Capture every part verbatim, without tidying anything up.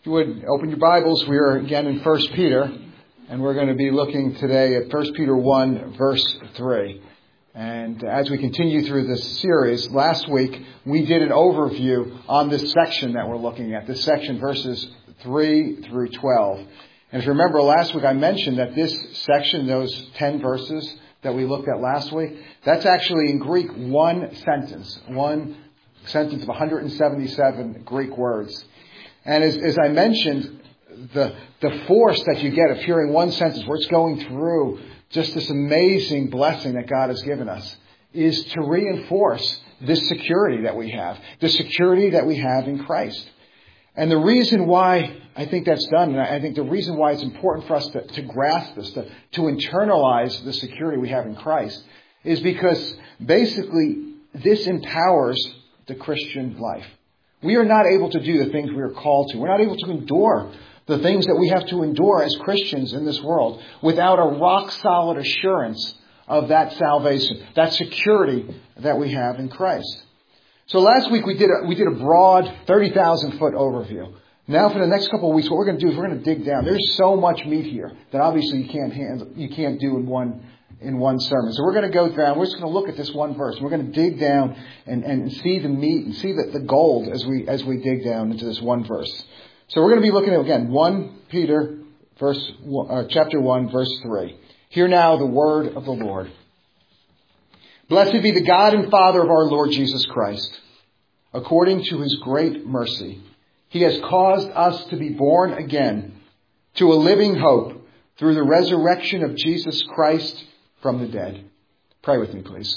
If you would open your Bibles, we are again in First Peter, and we're going to be looking today at First Peter one, verse three. And as we continue through this series, last week we did an overview on this section that we're looking at, this section verses three through twelve. And if you remember last week I mentioned that this section, those ten verses that we looked at last week, that's actually in Greek one sentence, one sentence of one hundred seventy-seven Greek words. And as, as I mentioned, the the force that you get of hearing one sentence where it's going through just this amazing blessing that God has given us is to reinforce this security that we have, the security that we have in Christ. And the reason why I think that's done, and I think the reason why it's important for us to, to grasp this, to, to internalize the security we have in Christ, is because basically this empowers the Christian life. We are not able to do the things we are called to. We're not able to endure the things that we have to endure as Christians in this world without a rock-solid assurance of that salvation, that security that we have in Christ. So last week we did a, we did a broad thirty thousand foot overview. Now for the next couple of weeks, what we're going to do is we're going to dig down. There's so much meat here that obviously you can't handle, you can't do in one in one sermon. So we're going to go down. We're just going to look at this one verse. We're going to dig down and, and see the meat and see the, the gold as we as we dig down into this one verse. So we're going to be looking at, again, First Peter verse uh, chapter one, verse three. Hear now the word of the Lord. Blessed be the God and Father of our Lord Jesus Christ. According to his great mercy, he has caused us to be born again to a living hope through the resurrection of Jesus Christ from the dead. Pray with me, please.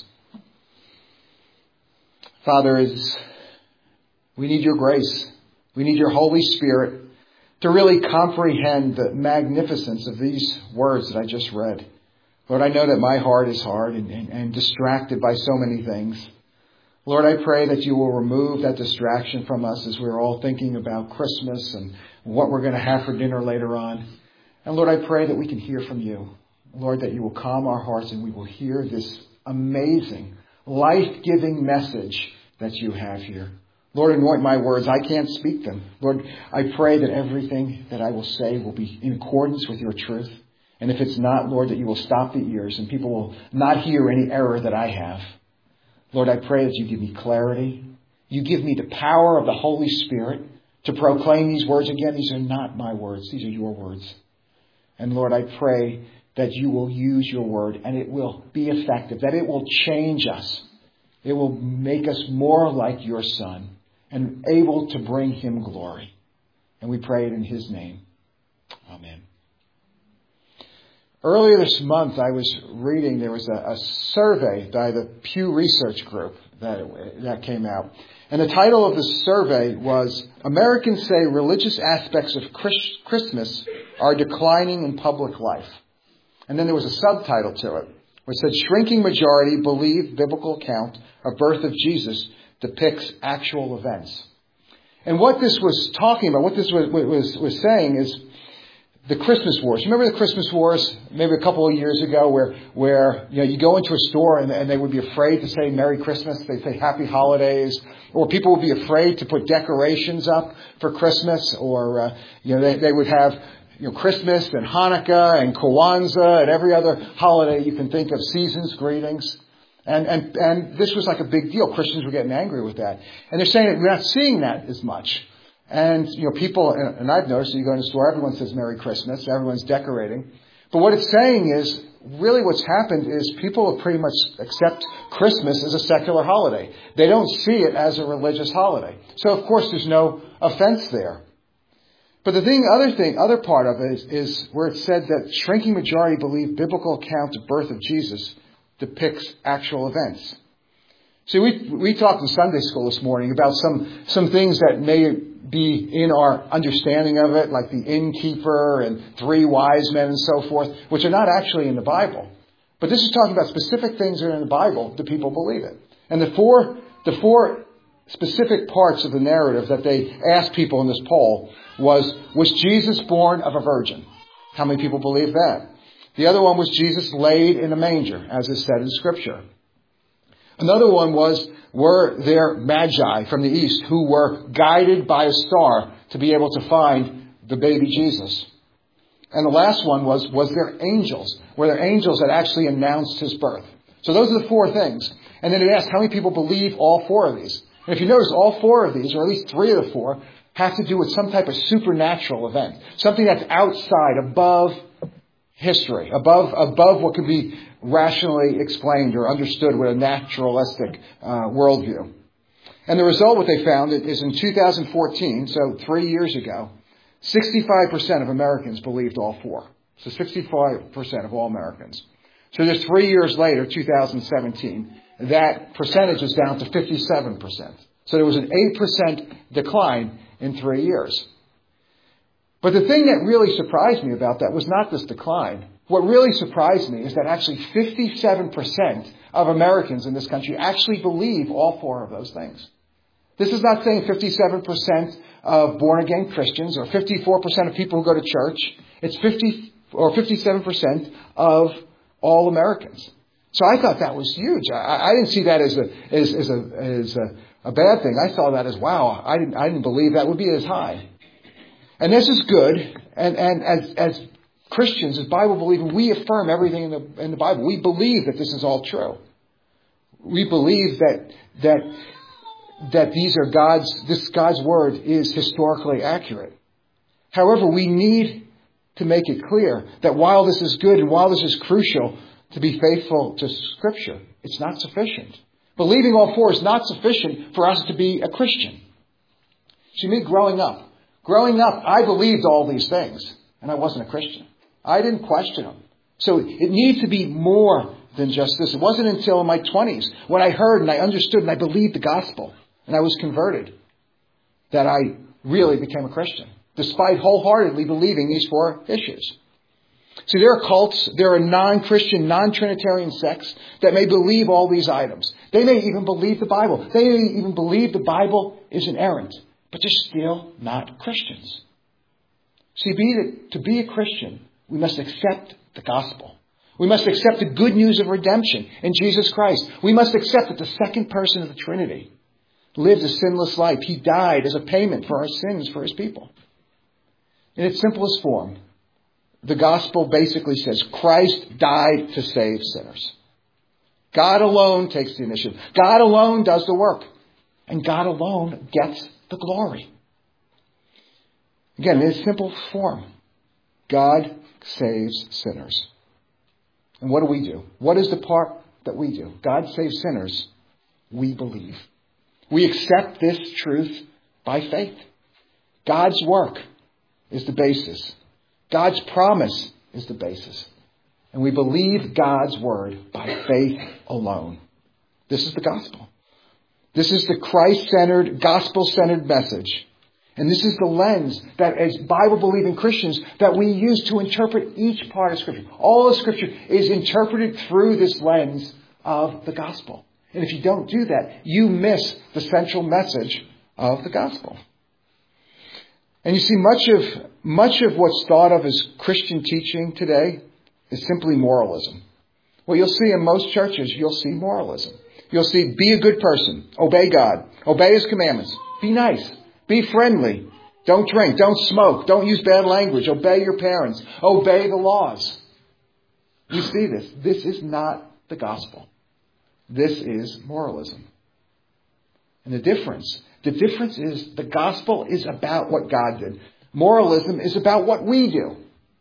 Father, is we need your grace. We need your Holy Spirit to really comprehend the magnificence of these words that I just read. Lord, I know that my heart is hard and, and, and distracted by so many things. Lord, I pray that you will remove that distraction from us as we're all thinking about Christmas and what we're going to have for dinner later on. And Lord, I pray that we can hear from you. Lord, that you will calm our hearts and we will hear this amazing, life-giving message that you have here. Lord, anoint my words. I can't speak them. Lord, I pray that everything that I will say will be in accordance with your truth. And if it's not, Lord, that you will stop the ears and people will not hear any error that I have. Lord, I pray that you give me clarity. You give me the power of the Holy Spirit to proclaim these words again. These are not my words. These are your words. And Lord, I pray that you will use your word and it will be effective, that it will change us. It will make us more like your Son and able to bring him glory. And we pray it in his name. Amen. Earlier this month, I was reading, there was a, a survey by the Pew Research Group that, that came out. And the title of the survey was, Americans Say Religious Aspects of Chris, Christmas Are Declining in Public Life. And then there was a subtitle to it, which said, Shrinking Majority Believe Biblical Account of Birth of Jesus Depicts Actual Events. And what this was talking about, what this was, was, was saying is, the Christmas wars. You remember the Christmas wars maybe a couple of years ago where, where you know, you go into a store and, and they would be afraid to say Merry Christmas. They'd say Happy Holidays. Or people would be afraid to put decorations up for Christmas. Or, uh, you know, they, they would have, you know, Christmas and Hanukkah and Kwanzaa and every other holiday you can think of, seasons, greetings. And, and, and this was like a big deal. Christians were getting angry with that. And they're saying that we're not seeing that as much. And, you know, people, and I've noticed that you go in the store, everyone says Merry Christmas, everyone's decorating. But what it's saying is, really what's happened is people have pretty much accept Christmas as a secular holiday. They don't see it as a religious holiday. So, of course, there's no offense there. But the thing, other thing, other part of it is, is where it said that shrinking majority believe biblical account of birth of Jesus depicts actual events. See, we we talked in Sunday school this morning about some some things that may be in our understanding of it, like the innkeeper and three wise men and so forth, which are not actually in the Bible. But this is talking about specific things that are in the Bible. Do people believe it? And the four the four specific parts of the narrative that they asked people in this poll was, was Jesus born of a virgin? How many people believe that? The other one was Jesus laid in a manger, as is said in Scripture. Another one was, were there magi from the east who were guided by a star to to be able to find the baby Jesus. And the last one was, was there angels? Were there angels that actually announced his birth? So those are the four things. And then it asked how many people believe all four of these. And if you notice, all four of these, or at least three of the four, have to do with some type of supernatural event. Something that's outside, above history, above above what could be rationally explained or understood with a naturalistic uh, worldview. And the result, what they found, is in two thousand fourteen, so three years ago, sixty-five percent of Americans believed all four. So sixty-five percent of all Americans. So just three years later, two thousand seventeen, that percentage is down to fifty-seven percent. So there was an eight percent decline in three years. But the thing that really surprised me about that was not this decline. What really surprised me is that actually fifty-seven percent of Americans in this country actually believe all four of those things. This is not saying fifty-seven percent of born-again Christians or fifty-four percent of people who go to church. It's fifty or fifty-seven percent of all Americans. So I thought that was huge. I, I didn't see that as a as, as a as a, a bad thing. I saw that as, wow, I didn't I didn't believe that would be as high. And this is good. And and as as Christians, as Bible believers, we affirm everything in the in the Bible. We believe that this is all true. We believe that that that these are God's this God's word is historically accurate. However, we need to make it clear that while this is good and while this is crucial to be faithful to Scripture, it's not sufficient. Believing all four is not sufficient for us to be a Christian. See, me growing up, growing up, I believed all these things, and I wasn't a Christian. I didn't question them. So it needs to be more than just this. It wasn't until in my twenties when I heard and I understood and I believed the gospel and I was converted that I really became a Christian, despite wholeheartedly believing these four issues. See, there are cults, there are non-Christian, non-Trinitarian sects that may believe all these items. They may even believe the Bible. They may even believe the Bible is inerrant, but they're still not Christians. See, be, to be a Christian, we must accept the gospel. We must accept the good news of redemption in Jesus Christ. We must accept that the second person of the Trinity lived a sinless life. He died as a payment for our sins for his people. In its simplest form, the gospel basically says Christ died to save sinners. God alone takes the initiative. God alone does the work. And God alone gets the glory. Again, in its simple form, God saves sinners. And what do we do? What is the part that we do? God saves sinners. We believe. We accept this truth by faith. God's work is the basis. God's promise is the basis. And we believe God's word by faith alone. This is the gospel. This is the Christ-centered, gospel-centered message. And this is the lens that as Bible-believing Christians that we use to interpret each part of Scripture. All of Scripture is interpreted through this lens of the gospel. And if you don't do that, you miss the central message of the gospel. And you see, much of much of what's thought of as Christian teaching today is simply moralism. What you'll see in most churches, you'll see moralism. You'll see, be a good person, obey God, obey His commandments, be nice, be friendly, don't drink, don't smoke, don't use bad language, obey your parents, obey the laws. You see this. This is not the gospel. This is moralism. And the difference, the difference is the gospel is about what God did. Moralism is about what we do.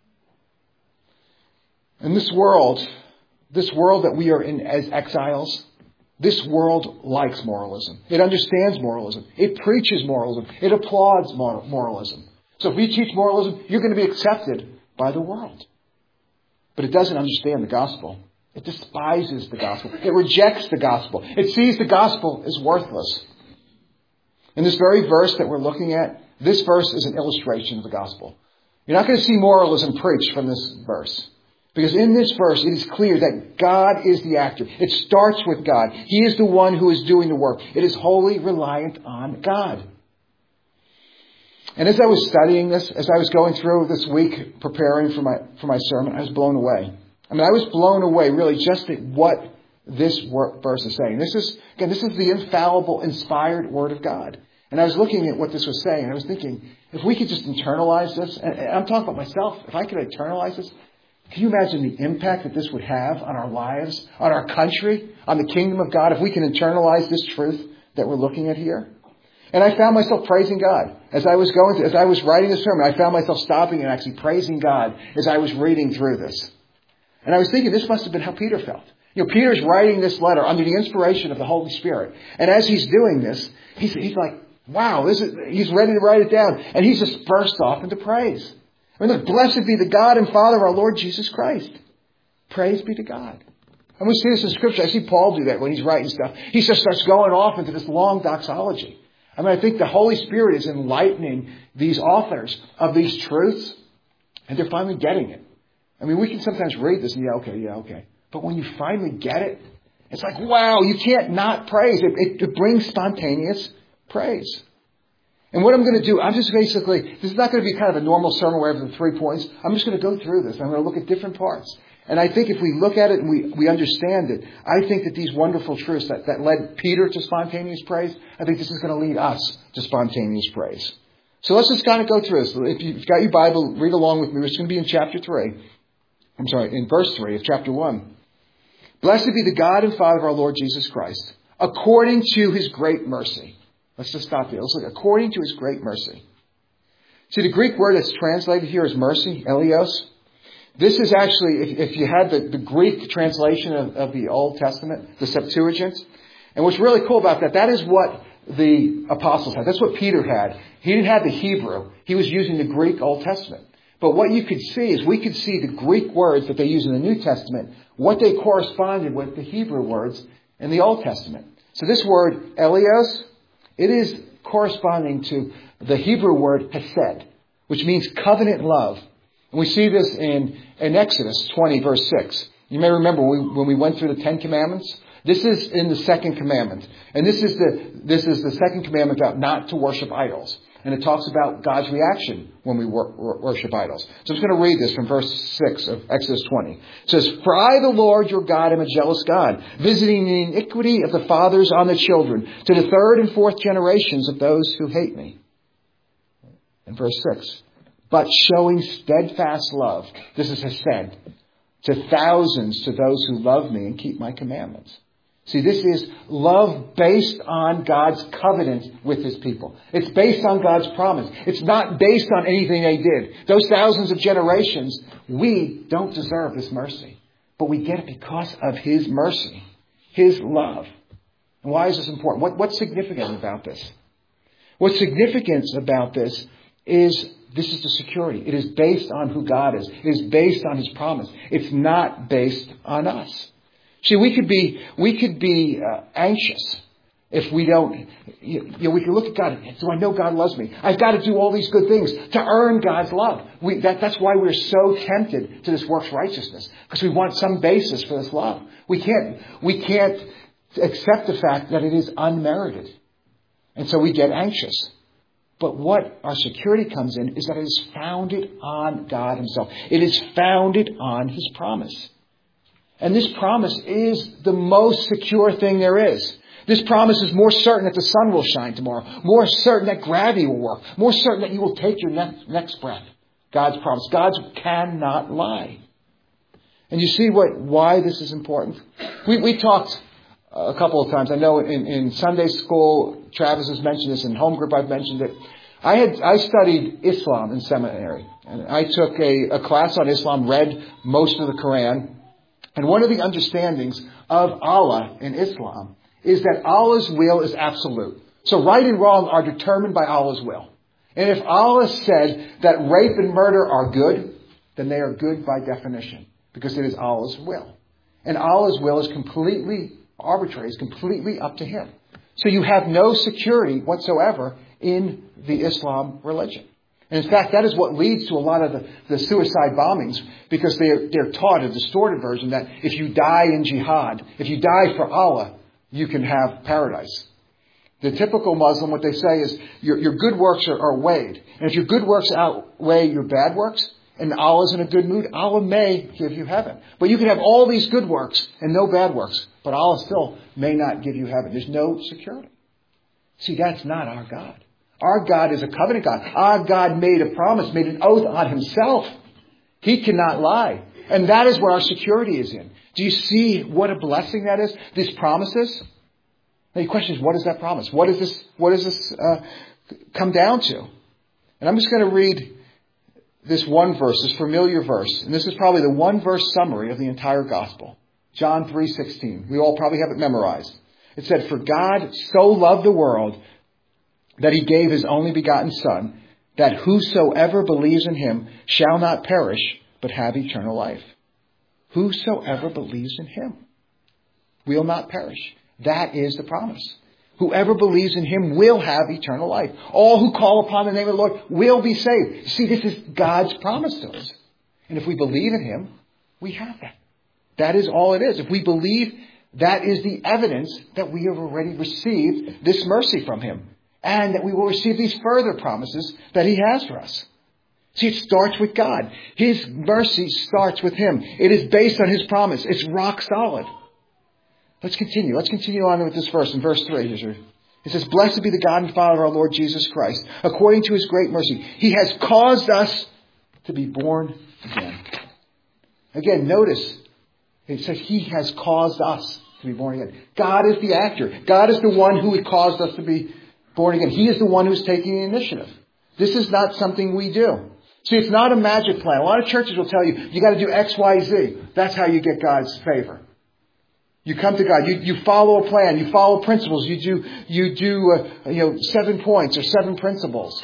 In this world, this world that we are in as exiles, this world likes moralism. It understands moralism. It preaches moralism. It applauds moralism. So if we teach moralism, you're going to be accepted by the world. But it doesn't understand the gospel. It despises the gospel. It rejects the gospel. It sees the gospel as worthless. In this very verse that we're looking at, this verse is an illustration of the gospel. You're not going to see moralism preached from this verse. Because in this verse, it is clear that God is the actor. It starts with God. He is the one who is doing the work. It is wholly reliant on God. And as I was studying this, as I was going through this week preparing for my for my sermon, I was blown away. I mean, I was blown away really just at what this verse is saying. This is, again, this is the infallible, inspired Word of God. And I was looking at what this was saying, and I was thinking, if we could just internalize this, and I'm talking about myself, if I could internalize this, can you imagine the impact that this would have on our lives, on our country, on the kingdom of God, if we can internalize this truth that we're looking at here? And I found myself praising God. As I was going through, as I was writing this sermon, I found myself stopping and actually praising God as I was reading through this. And I was thinking, this must have been how Peter felt. You know, Peter's writing this letter under the inspiration of the Holy Spirit. And as he's doing this, he's, he's like, wow, this is, he's ready to write it down. And he's just burst off into praise. I mean, look, blessed be the God and Father of our Lord Jesus Christ. Praise be to God. And we see this in Scripture. I see Paul do that when he's writing stuff. He just starts going off into this long doxology. I mean, I think the Holy Spirit is enlightening these authors of these truths, and they're finally getting it. I mean, we can sometimes read this and yeah, okay, yeah, okay. But when you finally get it, it's like, wow, you can't not praise. It, it, it brings spontaneous praise. And what I'm going to do, I'm just basically, this is not going to be kind of a normal sermon where I have the three points. I'm just going to go through this. I'm going to look at different parts. And I think if we look at it and we, we understand it, I think that these wonderful truths that, that led Peter to spontaneous praise, I think this is going to lead us to spontaneous praise. So let's just kind of go through this. If you've got your Bible, read along with me. It's going to be in chapter three. I'm sorry, in verse three of chapter one. Blessed be the God and Father of our Lord Jesus Christ, according to his great mercy. Let's just stop there. Let's look. According to his great mercy. See, the Greek word that's translated here is mercy, eleos. This is actually, if, if you had the, the Greek translation of, of the Old Testament, the Septuagint. And what's really cool about that, that is what the apostles had. That's what Peter had. He didn't have the Hebrew. He was using the Greek Old Testament. But what you could see is we could see the Greek words that they use in the New Testament, what they corresponded with the Hebrew words in the Old Testament. So this word, eleos, it is corresponding to the Hebrew word hesed, which means covenant love. And we see this in, in Exodus twenty, verse six. You may remember we, when we went through the Ten Commandments. This is in the second commandment. And this is the this is the second commandment about not to worship idols. And it talks about God's reaction when we wor- worship idols. So I'm just going to read this from verse six of Exodus twenty. It says, For I, the Lord your God, am a jealous God, visiting the iniquity of the fathers on the children, to the third and fourth generations of those who hate me. In verse six. But showing steadfast love, this is hesed, to thousands to those who love me and keep my commandments. See, this is love based on God's covenant with his people. It's based on God's promise. It's not based on anything they did. Those thousands of generations, we don't deserve this mercy. But we get it because of his mercy, his love. And why is this important? What, what's significant about this? What's significant about this is this is the security. It is based on who God is. It is based on his promise. It's not based on us. See, we could be we could be uh, anxious if we don't. You know, we can look at God. Do I know God loves me? I've got to do all these good things to earn God's love. We, that, that's why we're so tempted to this works righteousness, because we want some basis for this love. We can't we can't accept the fact that it is unmerited, and so we get anxious. But what our security comes in is that it is founded on God himself. It is founded on his promise. And this promise is the most secure thing there is. This promise is more certain that the sun will shine tomorrow. More certain that gravity will work. More certain that you will take your next, next breath. God's promise. God cannot lie. And you see what why this is important? We, we talked a couple of times. I know in, in Sunday school, Travis has mentioned this. In home group, I've mentioned it. I had I studied Islam in seminary. And I took a, a class on Islam, read most of the Quran. And one of the understandings of Allah in Islam is that Allah's will is absolute. So right and wrong are determined by Allah's will. And if Allah said that rape and murder are good, then they are good by definition, because it is Allah's will. And Allah's will is completely arbitrary, it's completely up to him. So you have no security whatsoever in the Islam religion. And in fact, that is what leads to a lot of the, the suicide bombings, because they're, they're taught a distorted version that if you die in jihad, if you die for Allah, you can have paradise. The typical Muslim, what they say is your, your good works are, are weighed. And if your good works outweigh your bad works, and Allah's in a good mood, Allah may give you heaven. But you can have all these good works and no bad works, but Allah still may not give you heaven. There's no security. See, that's not our God. Our God is a covenant God. Our God made a promise, made an oath on himself. He cannot lie. And that is where our security is in. Do you see what a blessing that is? These promises? Now the question is, what is that promise? What is this, what does this uh, come down to? And I'm just going to read this one verse, this familiar verse. And this is probably the one verse summary of the entire gospel. John three sixteen. We all probably have it memorized. It said, "For God so loved the world that he gave his only begotten Son, that whosoever believes in him shall not perish, but have eternal life." Whosoever believes in him will not perish. That is the promise. Whoever believes in him will have eternal life. All who call upon the name of the Lord will be saved. See, this is God's promise to us. And if we believe in him, we have that. That is all it is. If we believe, that is the evidence that we have already received this mercy from him. And that we will receive these further promises that he has for us. See, it starts with God. His mercy starts with him. It is based on his promise. It's rock solid. Let's continue. Let's continue on with this verse. In verse three, it says, "Blessed be the God and Father of our Lord Jesus Christ. According to his great mercy, he has caused us to be born again." Again, notice, it says he has caused us to be born again. God is the actor. God is the one who had caused us to be born again. He is the one who's taking the initiative. This is not something we do. See, it's not a magic plan. A lot of churches will tell you, you got to do X, Y, Z. That's how you get God's favor. You come to God. You, you follow a plan. You follow principles. You do, you do, uh, you know, seven points or seven principles.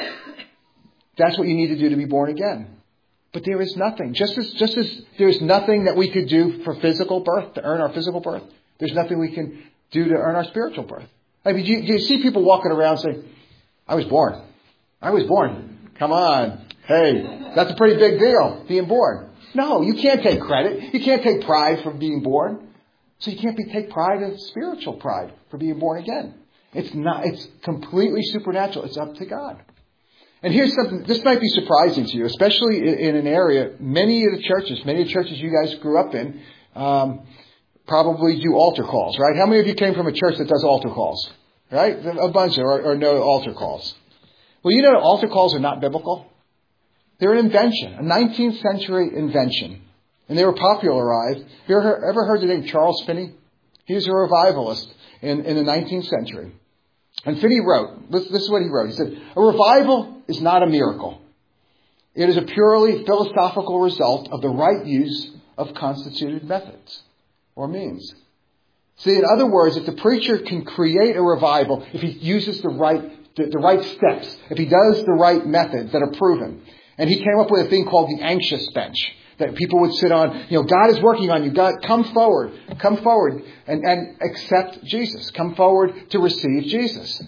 That's what you need to do to be born again. But there is nothing. Just as, just as there's nothing that we could do for physical birth, to earn our physical birth, there's nothing we can do to earn our spiritual birth. I mean, you, you see people walking around saying, "I was born. I was born." Come on. Hey, that's a pretty big deal, being born. No, you can't take credit. You can't take pride for being born. So you can't be, take pride in spiritual pride for being born again. It's not, it's completely supernatural. It's up to God. And here's something, this might be surprising to you, especially in, in an area, many of the churches, many of the churches you guys grew up in, um, probably do altar calls, right? How many of you came from a church that does altar calls? Right? A bunch, or, or no altar calls. Well, you know, altar calls are not biblical. They're an invention, a nineteenth century invention. And they were popularized. Have you ever, ever heard the name Charles Finney? He was a revivalist in, in the nineteenth century. And Finney wrote, this, this is what he wrote. He said, "A revival is not a miracle. It is a purely philosophical result of the right use of constituted methods or means." See, in other words, if the preacher can create a revival, if he uses the right, the, the right steps, if he does the right methods that are proven, and he came up with a thing called the anxious bench that people would sit on. You know, God is working on you. God, come forward. Come forward and, and accept Jesus. Come forward to receive Jesus.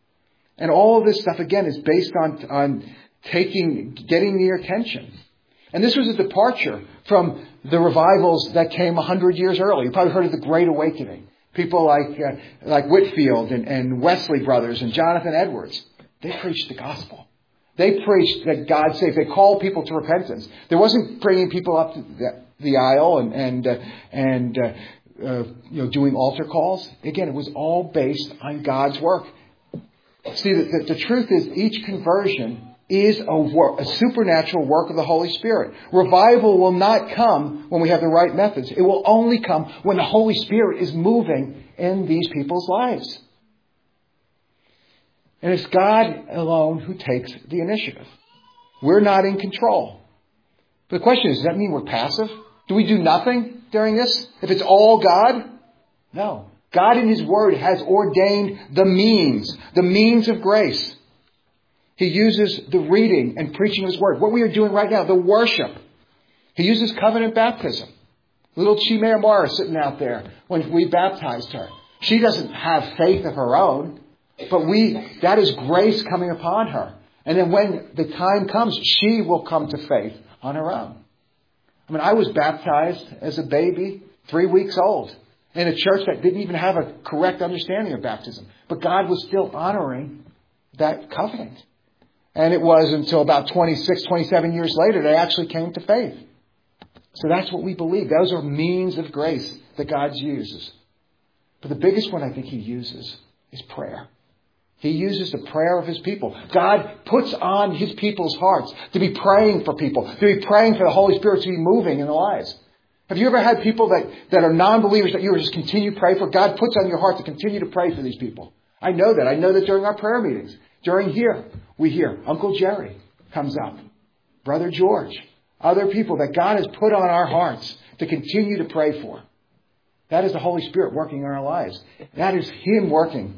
And all of this stuff, again, is based on, on taking, getting your attention. And this was a departure from the revivals that came a hundred years earlier. You probably heard of the Great Awakening. People like, uh, like Whitfield and, and Wesley Brothers and Jonathan Edwards. They preached the gospel. They preached that God saves. They called people to repentance. There wasn't bringing people up the, the aisle and and uh, and uh, uh, you know doing altar calls. Again, it was all based on God's work. See, the, the, the truth is, each conversion is a, work, a supernatural work of the Holy Spirit. Revival will not come when we have the right methods. It will only come when the Holy Spirit is moving in these people's lives. And it's God alone who takes the initiative. We're not in control. But the question is, does that mean we're passive? Do we do nothing during this? If it's all God? No. God in His Word has ordained the means, the means of grace. He uses the reading and preaching of His Word. What we are doing right now, the worship. He uses covenant baptism. Little Chimere Mara sitting out there when we baptized her. She doesn't have faith of her own. But we, that is grace coming upon her. And then when the time comes, she will come to faith on her own. I mean, I was baptized as a baby, three weeks old, in a church that didn't even have a correct understanding of baptism. But God was still honoring that covenant. And it was until about twenty-six, twenty-seven years later they actually came to faith. So that's what we believe. Those are means of grace that God uses. But the biggest one I think He uses is prayer. He uses the prayer of His people. God puts on His people's hearts to be praying for people, to be praying for the Holy Spirit to be moving in their lives. Have you ever had people that, that are non-believers that you would just continue to pray for? God puts on your heart to continue to pray for these people. I know that. I know that during our prayer meetings. During here, we hear Uncle Jerry comes up. Brother George. Other people that God has put on our hearts to continue to pray for. That is the Holy Spirit working in our lives. That is Him working.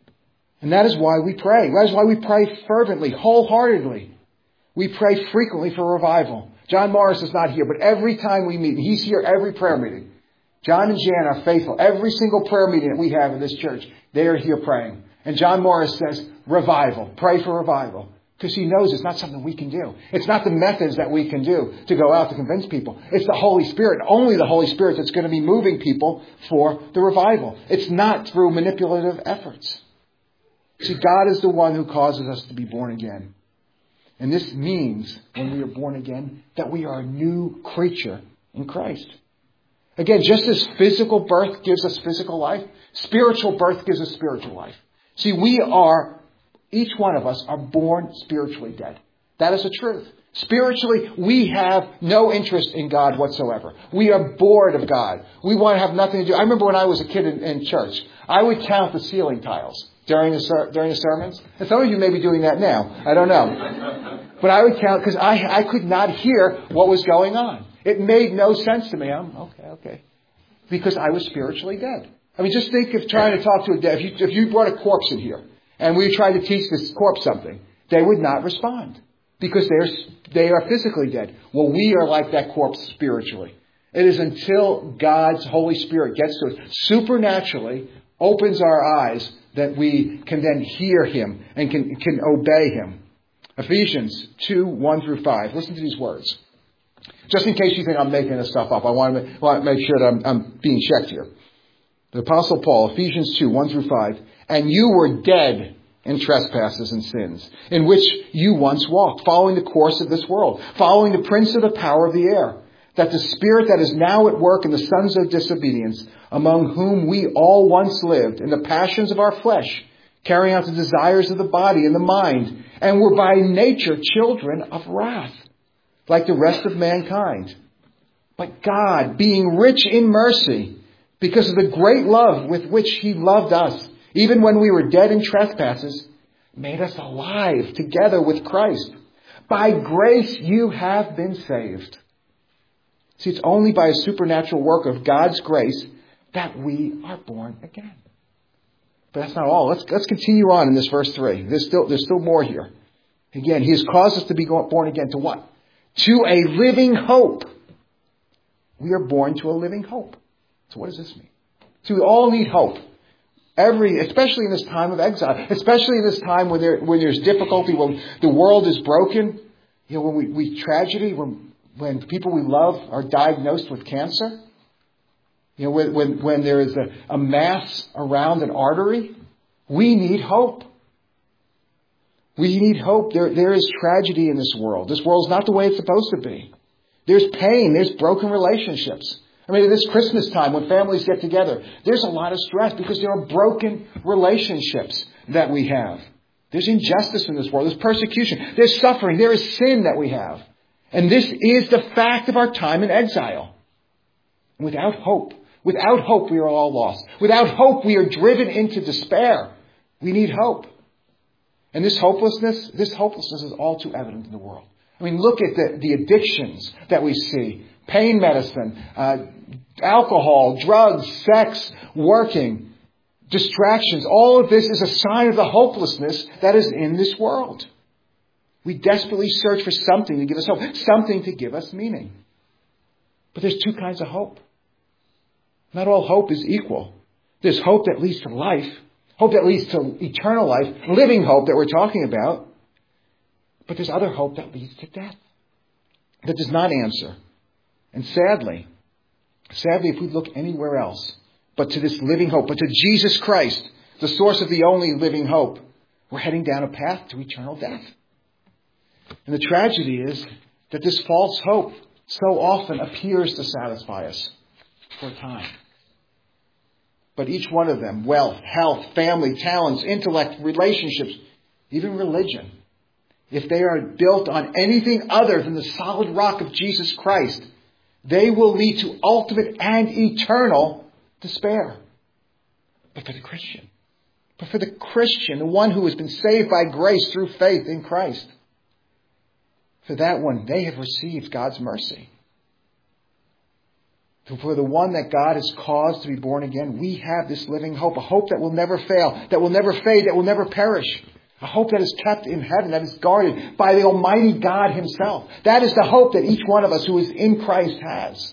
And that is why we pray. That is why we pray fervently, wholeheartedly. We pray frequently for revival. John Morris is not here, but every time we meet, and he's here every prayer meeting. John and Jan are faithful. Every single prayer meeting that we have in this church, they are here praying. And John Morris says, revival. Pray for revival. Because he knows it's not something we can do. It's not the methods that we can do to go out to convince people. It's the Holy Spirit, only the Holy Spirit that's going to be moving people for the revival. It's not through manipulative efforts. See, God is the one who causes us to be born again. And this means, when we are born again, that we are a new creature in Christ. Again, just as physical birth gives us physical life, spiritual birth gives us spiritual life. See, we are, each one of us are born spiritually dead. That is the truth. Spiritually, we have no interest in God whatsoever. We are bored of God. We want to have nothing to do. I remember when I was a kid in, in church, I would count the ceiling tiles during the, ser- during the sermons. And some of you may be doing that now. I don't know. But I would count because I, I could not hear what was going on. It made no sense to me. I'm okay, okay. Because I was spiritually dead. I mean, just think of trying to talk to a dead. If you, if you brought a corpse in here and we tried to teach this corpse something, they would not respond because they're, they are physically dead. Well, we are like that corpse spiritually. It is until God's Holy Spirit gets to us, supernaturally opens our eyes, that we can then hear Him and can, can obey Him. Ephesians two, one through five. Listen to these words. Just in case you think I'm making this stuff up, I want to, want to make sure that I'm, I'm being checked here. The Apostle Paul, Ephesians two, one through five. And you were dead in trespasses and sins, in which you once walked, following the course of this world, following the prince of the power of the air, that the spirit that is now at work in the sons of disobedience, among whom we all once lived in the passions of our flesh, carrying out the desires of the body and the mind, and were by nature children of wrath, like the rest of mankind. But God, being rich in mercy, because of the great love with which He loved us, even when we were dead in trespasses, made us alive together with Christ. By grace you have been saved. See, it's only by a supernatural work of God's grace that we are born again. But that's not all. Let's, let's continue on in this verse three. There's still, there's still more here. Again, He has caused us to be born again to what? To a living hope. We are born to a living hope. So what does this mean? So we all need hope. Every, especially in this time of exile, especially in this time when there, when there's difficulty, when the world is broken, you know, when we, we tragedy, when, when people we love are diagnosed with cancer, you know, when, when, when there is a, a mass around an artery, we need hope. We need hope. There, there is tragedy in this world. This world is not the way it's supposed to be. There's pain. There's broken relationships. I mean, this Christmas time when families get together, there's a lot of stress because there are broken relationships that we have. There's injustice in this world. There's persecution. There's suffering. There is sin that we have. And this is the fact of our time in exile. Without hope, without hope, we are all lost. Without hope, we are driven into despair. We need hope. And this hopelessness, this hopelessness is all too evident in the world. I mean, look at the, the addictions that we see. Pain medicine, uh, alcohol, drugs, sex, working, distractions. All of this is a sign of the hopelessness that is in this world. We desperately search for something to give us hope, something to give us meaning. But there's two kinds of hope. Not all hope is equal. There's hope that leads to life, hope that leads to eternal life, living hope that we're talking about. But there's other hope that leads to death, that does not answer. And sadly, sadly, if we look anywhere else but to this living hope, but to Jesus Christ, the source of the only living hope, we're heading down a path to eternal death. And the tragedy is that this false hope so often appears to satisfy us for a time. But each one of them, wealth, health, family, talents, intellect, relationships, even religion, if they are built on anything other than the solid rock of Jesus Christ, they will lead to ultimate and eternal despair. But for the Christian, but for the Christian, the one who has been saved by grace through faith in Christ, for that one, they have received God's mercy. For the one that God has caused to be born again, we have this living hope, a hope that will never fail, that will never fade, that will never perish. A hope that is kept in heaven, that is guarded by the Almighty God Himself. That is the hope that each one of us who is in Christ has.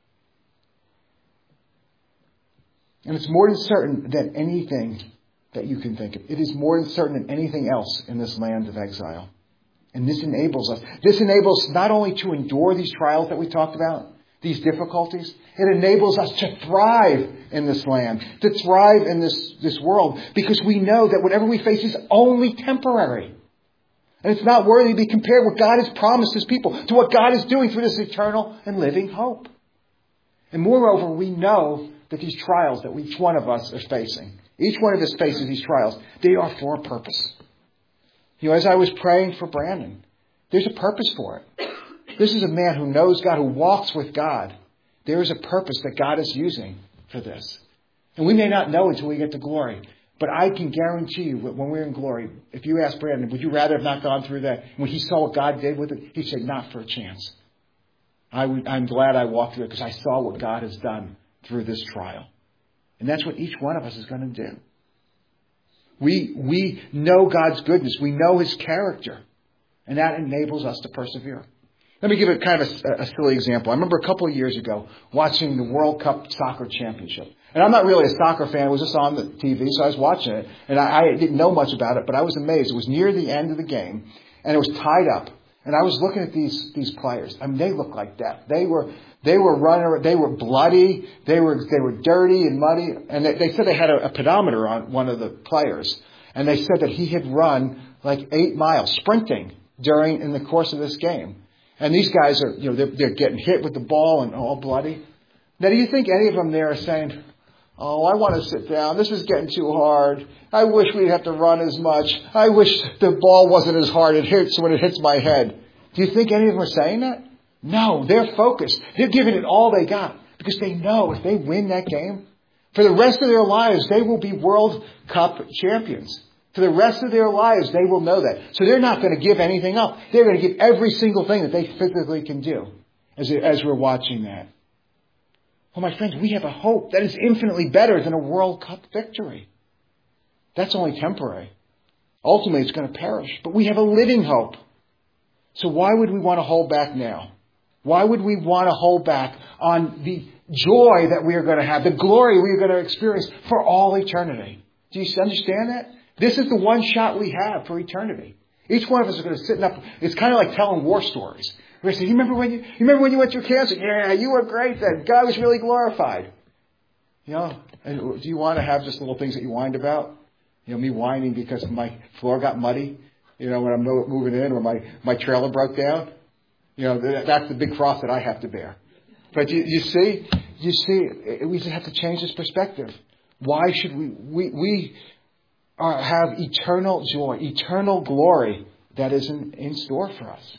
And it's more than certain than anything that you can think of. It is more than certain than anything else in this land of exile. And this enables us. This enables us not only to endure these trials that we talked about, these difficulties, it enables us to thrive in this land, to thrive in this, this world, because we know that whatever we face is only temporary. And it's not worthy to be compared what God has promised His people to what God is doing through this eternal and living hope. And moreover, we know that these trials that each one of us are facing, each one of us faces these trials, they are for a purpose. You know, as I was praying for Brandon, there's a purpose for it. This is a man who knows God, who walks with God. There is a purpose that God is using for this. And we may not know until we get to glory. But I can guarantee you that when we're in glory, if you ask Brandon, would you rather have not gone through that? When he saw what God did with it, he'd say, not for a chance. I would, I'm glad I walked through it because I saw what God has done through this trial. And that's what each one of us is going to do. We, we know God's goodness. We know His character. And that enables us to persevere. Let me give a kind of a, a silly example. I remember a couple of years ago watching the World Cup Soccer Championship. And I'm not really a soccer fan. It was just on the T V, so I was watching it. And I, I didn't know much about it, but I was amazed. It was near the end of the game, and it was tied up. And I was looking at these these players. I mean, they looked like death. They were they were running. They were bloody. They were they were dirty and muddy. And they, they said they had a, a pedometer on one of the players, and they said that he had run like eight miles sprinting during in the course of this game. And these guys are, you know, they're, they're getting hit with the ball and all bloody. Now, do you think any of them there are saying, oh, I want to sit down. This is getting too hard. I wish we'd have to run as much. I wish the ball wasn't as hard. It hits when it hits my head. Do you think any of them are saying that? No, they're focused. They're giving it all they got because they know if they win that game, for the rest of their lives, they will be World Cup champions. For the rest of their lives, they will know that. So they're not going to give anything up. They're going to give every single thing that they physically can do as, as we're watching that. Well, my friends, we have a hope that is infinitely better than a World Cup victory. That's only temporary. Ultimately, it's going to perish. But we have a living hope. So why would we want to hold back now? Why would we want to hold back on the joy that we are going to have, the glory we are going to experience for all eternity? Do you understand that? This is the one shot we have for eternity. Each one of us is going to sit up. It's kind of like telling war stories. We're going to say, you remember when you, you remember when you went through cancer? Yeah, you were great then. God was really glorified. You know, and do you want to have just little things that you whined about? You know, me whining because my floor got muddy, you know, when I'm moving in, or my, my trailer broke down. You know, that's the big cross that I have to bear. But you, you see, you see, we just have to change this perspective. Why should we, we, we, Are, have eternal joy, eternal glory that is in, in store for us.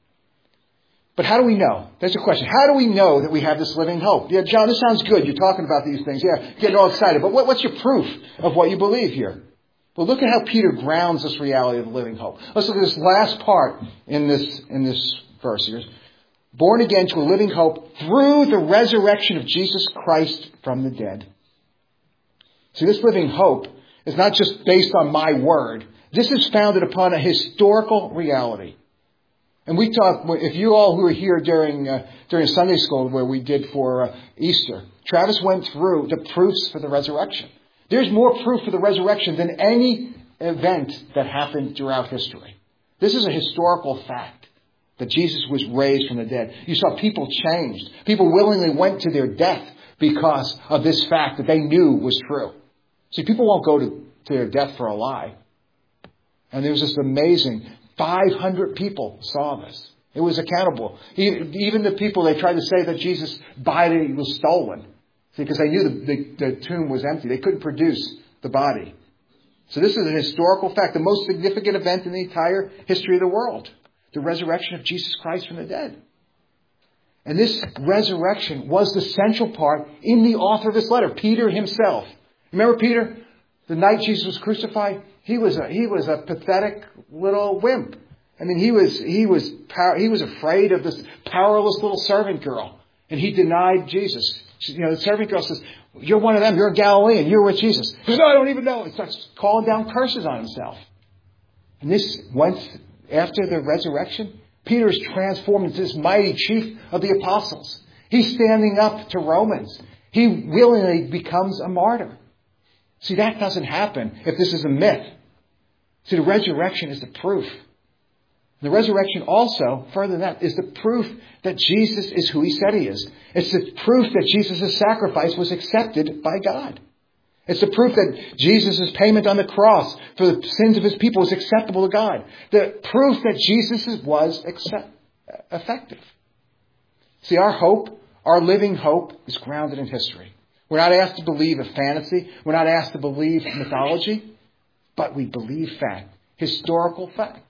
But how do we know? That's a question. How do we know that we have this living hope? Yeah, John, this sounds good. You're talking about these things. Yeah, getting all excited. But what, what's your proof of what you believe here? Well, look at how Peter grounds this reality of the living hope. Let's look at this last part in this, in this verse here. Born again to a living hope through the resurrection of Jesus Christ from the dead. See, this living hope is not just based on my word. This is founded upon a historical reality. And we talk, if you all who were here during uh, during Sunday school where we did for uh, Easter, Travis went through the proofs for the resurrection. There's more proof for the resurrection than any event that happened throughout history. This is a historical fact that Jesus was raised from the dead. You saw people changed. People willingly went to their death because of this fact that they knew was true. See, people won't go to, to their death for a lie. And there was this amazing five hundred people saw this. It was accountable. Even the people, they tried to say that Jesus' body was stolen. See, because they knew the, the, the tomb was empty. They couldn't produce the body. So this is a historical fact, the most significant event in the entire history of the world. The resurrection of Jesus Christ from the dead. And this resurrection was the central part in the author of this letter, Peter himself. Remember Peter? The night Jesus was crucified, he was a, he was a pathetic little wimp. I mean, he was, he was, he was afraid of this powerless little servant girl. And he denied Jesus. You know, the servant girl says, "You're one of them. You're a Galilean. You're with Jesus." He says, "No, I don't even know." He starts calling down curses on himself. And this, once after the resurrection, Peter is transformed into this mighty chief of the apostles. He's standing up to Romans. He willingly becomes a martyr. See, that doesn't happen if this is a myth. See, the resurrection is the proof. The resurrection also, further than that, is the proof that Jesus is who he said he is. It's the proof that Jesus' sacrifice was accepted by God. It's the proof that Jesus' payment on the cross for the sins of his people was acceptable to God. The proof that Jesus' was accept, effective. See, our hope, our living hope, is grounded in history. We're not asked to believe a fantasy. We're not asked to believe mythology. But we believe fact, historical fact.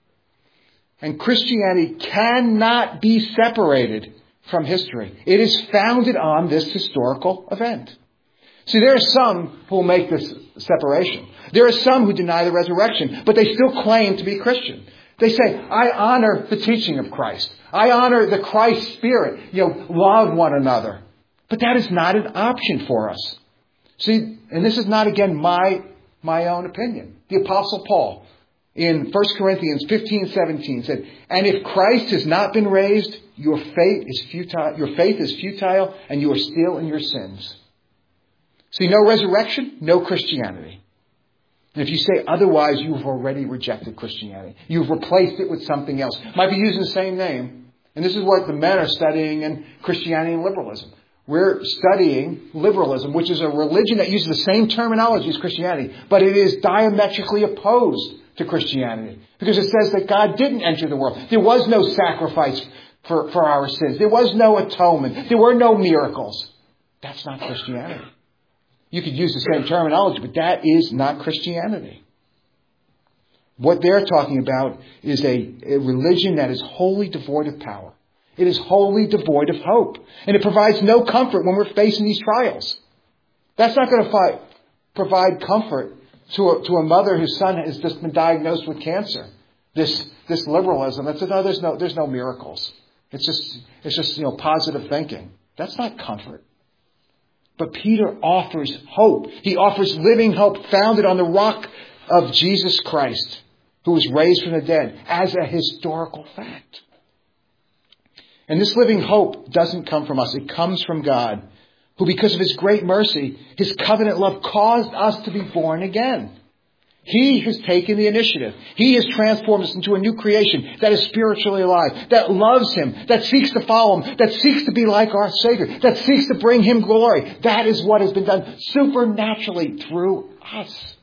And Christianity cannot be separated from history. It is founded on this historical event. See, there are some who will make this separation. There are some who deny the resurrection, but they still claim to be Christian. They say, "I honor the teaching of Christ. I honor the Christ spirit. You know, love one another." But that is not an option for us. See, and this is not, again, my, my own opinion. The Apostle Paul, in First Corinthians fifteen seventeen, said, "And if Christ has not been raised, your faith is futile, your faith is futile, and you are still in your sins." See, no resurrection, no Christianity. And if you say otherwise, you've already rejected Christianity. You've replaced it with something else. Might be using the same name. And this is what the men are studying in Christianity and liberalism. We're studying liberalism, which is a religion that uses the same terminology as Christianity, but it is diametrically opposed to Christianity. Because it says that God didn't enter the world. There was no sacrifice for, for our sins. There was no atonement. There were no miracles. That's not Christianity. You could use the same terminology, but that is not Christianity. What they're talking about is a, a religion that is wholly devoid of power. It is wholly devoid of hope. And it provides no comfort when we're facing these trials. That's not going to fi- provide comfort to a, to a mother whose son has just been diagnosed with cancer. This this liberalism that says, "No, there's no there's no miracles. It's just it's just you know positive thinking." That's not comfort. But Peter offers hope. He offers living hope founded on the rock of Jesus Christ, who was raised from the dead, as a historical fact. And this living hope doesn't come from us. It comes from God, who, because of his great mercy, his covenant love, caused us to be born again. He has taken the initiative. He has transformed us into a new creation that is spiritually alive, that loves him, that seeks to follow him, that seeks to be like our Savior, that seeks to bring him glory. That is what has been done supernaturally through us.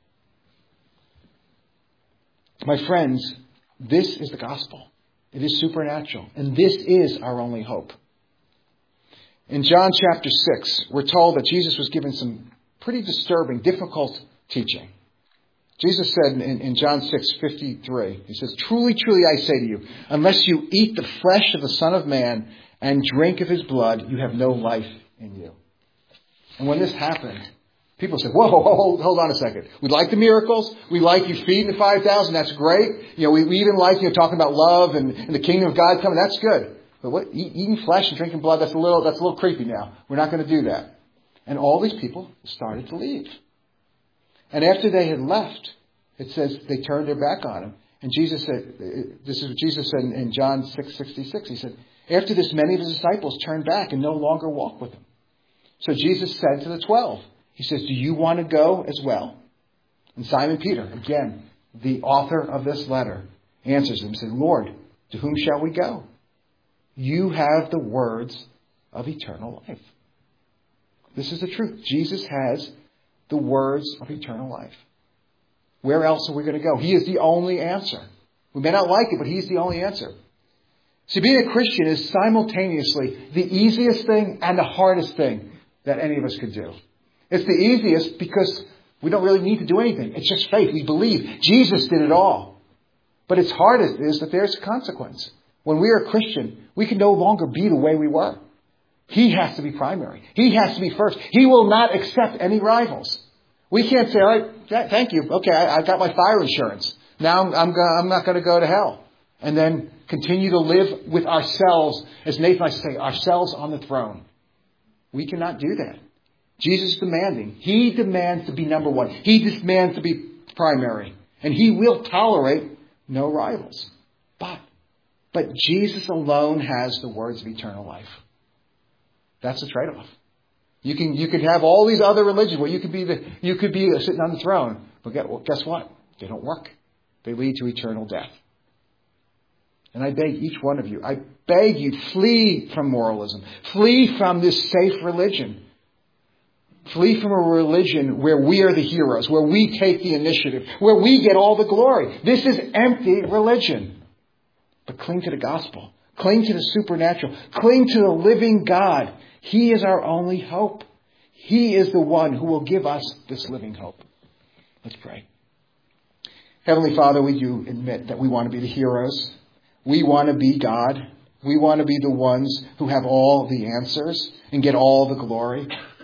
My friends, this is the gospel. It is supernatural. And this is our only hope. In John chapter six, we're told that Jesus was given some pretty disturbing, difficult teaching. Jesus said in, in John six fifty-three, he says, "Truly, truly, I say to you, unless you eat the flesh of the Son of Man and drink of his blood, you have no life in you." And when this happened, people said, "Whoa, hold, hold on a second. We like the miracles. We like you feeding the five thousand. That's great. You know, we, we even like you know, talking about love and, and the kingdom of God coming. That's good. But what eat, eating flesh and drinking blood, that's a little that's a little creepy now. We're not going to do that." And all these people started to leave. And after they had left, it says they turned their back on him. And Jesus said, this is what Jesus said in John six sixty-six. He said, after this, many of his disciples turned back and no longer walked with him. So Jesus said to the twelve, he says, "Do you want to go as well?" And Simon Peter, again, the author of this letter, answers him and says, "Lord, to whom shall we go? You have the words of eternal life." This is the truth. Jesus has the words of eternal life. Where else are we going to go? He is the only answer. We may not like it, but he's the only answer. See, being a Christian is simultaneously the easiest thing and the hardest thing that any of us could do. It's the easiest because we don't really need to do anything. It's just faith. We believe Jesus did it all. But it's hardest is that there's a consequence. When we are a Christian, we can no longer be the way we were. He has to be primary. He has to be first. He will not accept any rivals. We can't say, all right, th- thank you. Okay, I, I got my fire insurance. Now I'm, I'm, go- I'm not going to go to hell. And then continue to live with ourselves, as Nathan likes to say, ourselves on the throne. We cannot do that. Jesus is demanding. He demands to be number one. He demands to be primary. And he will tolerate no rivals. But, but Jesus alone has the words of eternal life. That's the trade-off. You can, you could have all these other religions where you could be the, you could be sitting on the throne. But guess, well, guess what? They don't work. They lead to eternal death. And I beg each one of you, I beg you, flee from moralism. Flee from this safe religion. Flee from a religion where we are the heroes, where we take the initiative, where we get all the glory. This is empty religion. But cling to the gospel. Cling to the supernatural. Cling to the living God. He is our only hope. He is the one who will give us this living hope. Let's pray. Heavenly Father, we do admit that we want to be the heroes. We want to be God. We want to be the ones who have all the answers and get all the glory.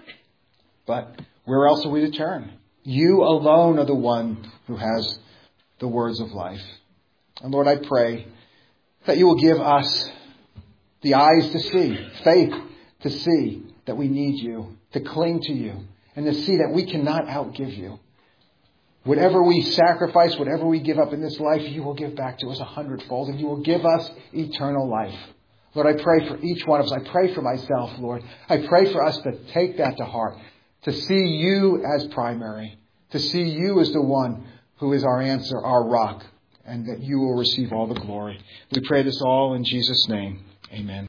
But where else are we to turn? You alone are the one who has the words of life. And Lord, I pray that you will give us the eyes to see, faith to see that we need you, to cling to you, and to see that we cannot outgive you. Whatever we sacrifice, whatever we give up in this life, you will give back to us a hundredfold, and you will give us eternal life. Lord, I pray for each one of us. I pray for myself, Lord. I pray for us to take that to heart, to see you as primary, to see you as the one who is our answer, our rock, and that you will receive all the glory. We pray this all in Jesus' name. Amen.